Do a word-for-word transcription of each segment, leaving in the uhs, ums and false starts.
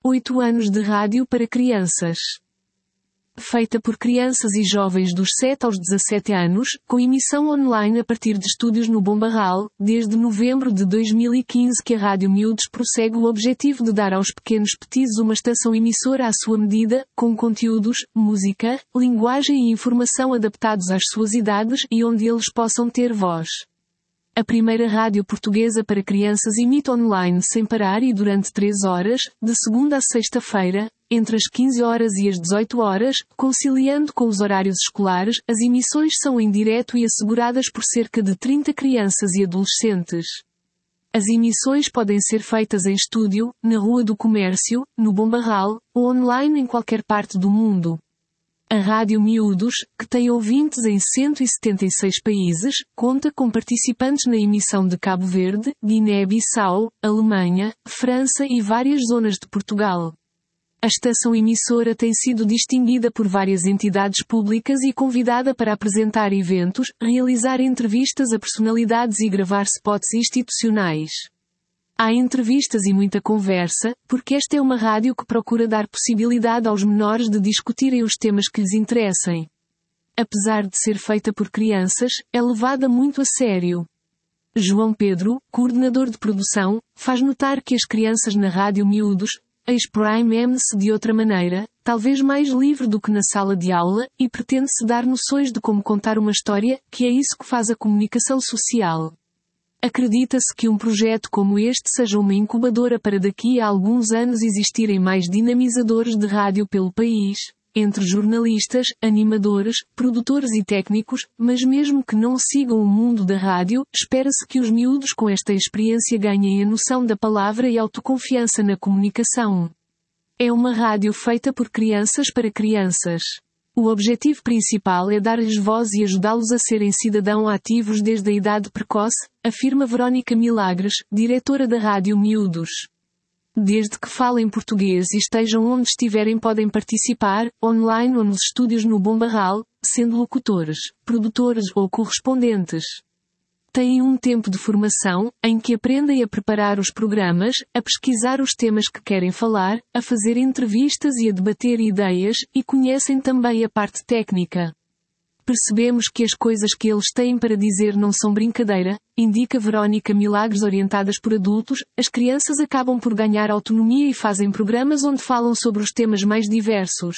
oito anos de rádio para crianças. Feita por crianças e jovens dos sete aos dezassete anos, com emissão online a partir de estúdios no Bombarral, desde novembro de dois mil e quinze que a Rádio Miúdos prossegue o objetivo de dar aos pequenos petis uma estação emissora à sua medida, com conteúdos, música, linguagem e informação adaptados às suas idades e onde eles possam ter voz. A primeira rádio portuguesa para crianças emite online sem parar e durante três horas, de segunda a sexta-feira, entre as quinze horas e as dezoito horas, conciliando com os horários escolares. As emissões são em direto e asseguradas por cerca de trinta crianças e adolescentes. As emissões podem ser feitas em estúdio, na Rua do Comércio, no Bombarral, ou online em qualquer parte do mundo. A Rádio Miúdos, que tem ouvintes em cento e setenta e seis países, conta com participantes na emissão de Cabo Verde, Guiné-Bissau, Alemanha, França e várias zonas de Portugal. A estação emissora tem sido distinguida por várias entidades públicas e convidada para apresentar eventos, realizar entrevistas a personalidades e gravar spots institucionais. Há entrevistas e muita conversa, porque esta é uma rádio que procura dar possibilidade aos menores de discutirem os temas que lhes interessem. Apesar de ser feita por crianças, é levada muito a sério. João Pedro, coordenador de produção, faz notar que as crianças na Rádio Miúdos, exprime-se de outra maneira, talvez mais livre do que na sala de aula, e pretende-se dar noções de como contar uma história, que é isso que faz a comunicação social. Acredita-se que um projeto como este seja uma incubadora para daqui a alguns anos existirem mais dinamizadores de rádio pelo país, entre jornalistas, animadores, produtores e técnicos, mas mesmo que não sigam o mundo da rádio, espera-se que os miúdos com esta experiência ganhem a noção da palavra e autoconfiança na comunicação. É uma rádio feita por crianças para crianças. O objetivo principal é dar-lhes voz e ajudá-los a serem cidadãos ativos desde a idade precoce, afirma Verónica Milagres, diretora da Rádio Miúdos. Desde que falem português e estejam onde estiverem podem participar, online ou nos estúdios no Bombarral, sendo locutores, produtores ou correspondentes. Têm um tempo de formação, em que aprendem a preparar os programas, a pesquisar os temas que querem falar, a fazer entrevistas e a debater ideias, e conhecem também a parte técnica. Percebemos que as coisas que eles têm para dizer não são brincadeira, indica Verónica Milagres. Orientadas por adultos, as crianças acabam por ganhar autonomia e fazem programas onde falam sobre os temas mais diversos.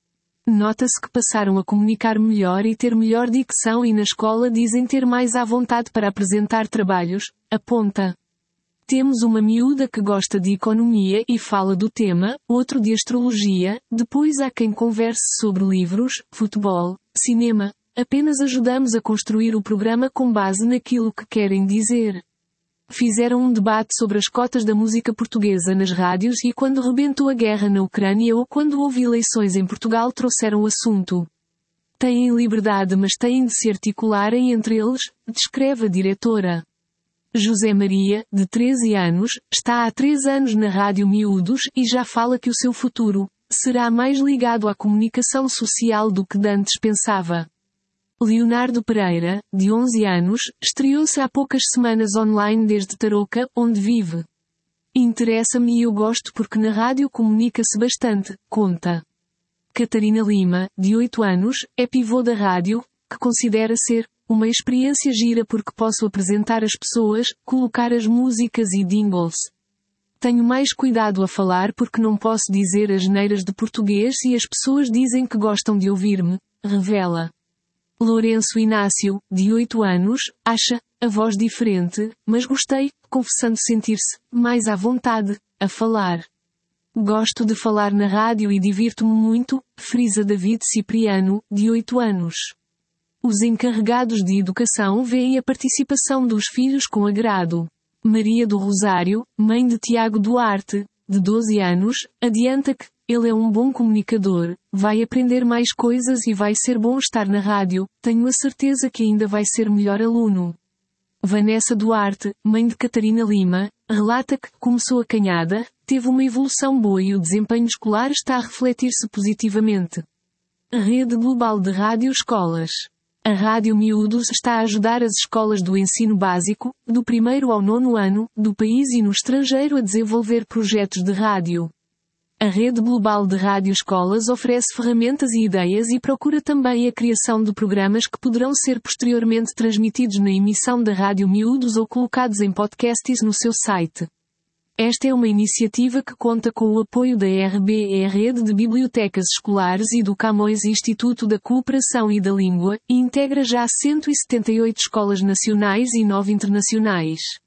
Nota-se que passaram a comunicar melhor e ter melhor dicção e na escola dizem ter mais à vontade para apresentar trabalhos, aponta. Temos uma miúda que gosta de economia e fala do tema, outro de astrologia, depois há quem converse sobre livros, futebol, cinema. Apenas ajudamos a construir o programa com base naquilo que querem dizer. Fizeram um debate sobre as cotas da música portuguesa nas rádios e quando rebentou a guerra na Ucrânia ou quando houve eleições em Portugal trouxeram o assunto. Têm liberdade mas têm de se articularem entre eles, descreve a diretora. José Maria, de treze anos, está há três anos na Rádio Miúdos e já fala que o seu futuro será mais ligado à comunicação social do que dantes pensava. Leonardo Pereira, de onze anos, estreou-se há poucas semanas online desde Tarouca, onde vive. Interessa-me e eu gosto porque na rádio comunica-se bastante, conta. Catarina Lima, de oito anos, é pivô da rádio, que considera ser uma experiência gira porque posso apresentar as pessoas, colocar as músicas e jingles. Tenho mais cuidado a falar porque não posso dizer asneiras de português e as pessoas dizem que gostam de ouvir-me, revela. Lourenço Inácio, de oito anos, acha a voz diferente, mas gostei, confessando sentir-se mais à vontade a falar. Gosto de falar na rádio e divirto-me muito, frisa David Cipriano, de oito anos. Os encarregados de educação veem a participação dos filhos com agrado. Maria do Rosário, mãe de Tiago Duarte, de doze anos, adianta que ele é um bom comunicador, vai aprender mais coisas e vai ser bom estar na rádio, tenho a certeza que ainda vai ser melhor aluno. Vanessa Duarte, mãe de Catarina Lima, relata que começou acanhada, teve uma evolução boa e o desempenho escolar está a refletir-se positivamente. Rede Global de Rádio Escolas. A Rádio Miúdos está a ajudar as escolas do ensino básico, do primeiro ao nono ano, do país e no estrangeiro a desenvolver projetos de rádio. A Rede Global de Rádio Escolas oferece ferramentas e ideias e procura também a criação de programas que poderão ser posteriormente transmitidos na emissão da Rádio Miúdos ou colocados em podcasts no seu site. Esta é uma iniciativa que conta com o apoio da R B E, Rede de Bibliotecas Escolares, e do Camões Instituto da Cooperação e da Língua, e integra já cento e setenta e oito escolas nacionais e nove internacionais.